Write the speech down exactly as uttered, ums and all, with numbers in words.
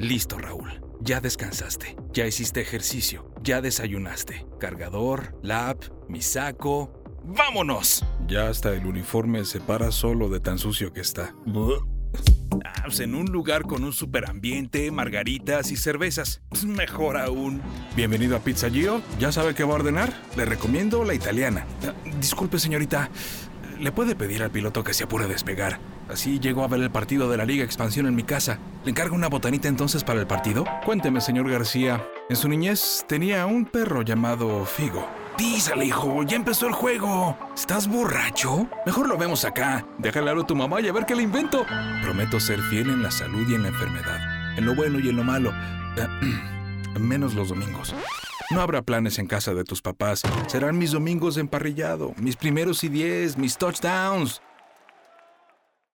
Listo, Raúl. Ya descansaste. Ya hiciste ejercicio. Ya desayunaste. Cargador, lap, mi saco. ¡Vámonos! Ya hasta el uniforme se para solo de tan sucio que está. Ah, pues en un lugar con un superambiente, margaritas y cervezas. Mejor aún. Bienvenido a Pizza Gio. ¿Ya sabe qué va a ordenar? Le recomiendo la italiana. Ah, disculpe, señorita. ¿Le puede pedir al piloto que se apure a despegar? Así llego a ver el partido de la Liga Expansión en mi casa. ¿Le encargo una botanita entonces para el partido? Cuénteme, señor García. En su niñez tenía un perro llamado Figo. ¡Dísale, hijo! ¡Ya empezó el juego! ¿Estás borracho? Mejor lo vemos acá. Déjale hablar a tu mamá y a ver qué le invento. Prometo ser fiel en la salud y en la enfermedad. En lo bueno y en lo malo. Menos los domingos. No habrá planes en casa de tus papás. Serán mis domingos de emparrillado, mis primeros y diez, mis touchdowns.